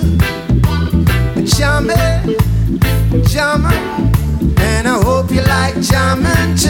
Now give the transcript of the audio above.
jamming, jamming, and I hope you like jamming too.